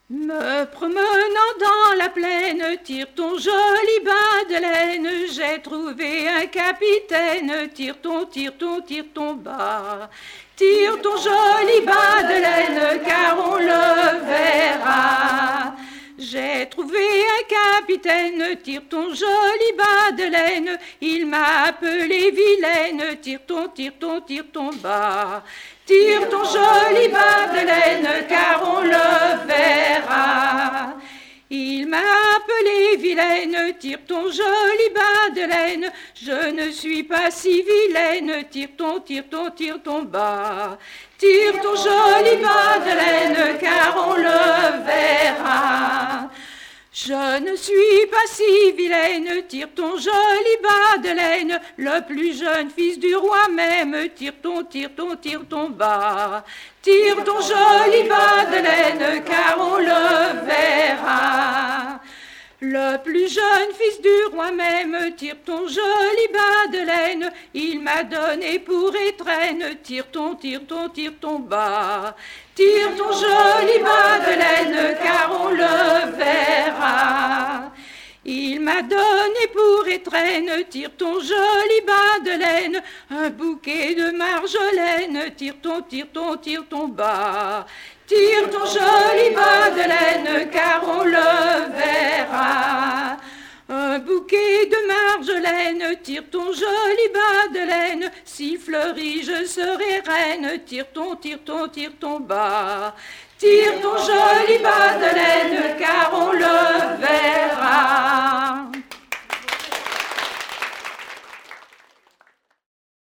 Me promenant dans la plaine, tire ton joli bas de laine, j'ai trouvé un capitaine, tire ton bas. Tire ton joli bas de laine, car on le verra. J'ai trouvé un capitaine, tire ton joli bas de laine, il m'a appelé vilaine, tire ton bas. Tire ton joli bas de laine, car on le verra. Il m'a appelé vilaine, tire ton joli bas de laine, je ne suis pas si vilaine, tire ton bas. Tire ton joli bas de laine, car on le verra. Je ne suis pas si vilaine, tire ton joli bas de laine, le plus jeune fils du roi même, tire ton bas. Tire ton joli bas de laine, car on le verra. Le plus jeune fils du roi même, tire ton joli bas de laine, il m'a donné pour étrenne, tire ton bas. Tire ton joli bas de laine, car on le verra. Il m'a donné pour étrenne, tire ton joli bas de laine, un bouquet de marjolaine, tire ton bas. Tire ton joli bas de laine, car on le verra. Un bouquet de marjolaine, tire ton joli bas de laine, si fleuri je serai reine, tire ton bas. Tire ton joli bas de laine, car on le verra.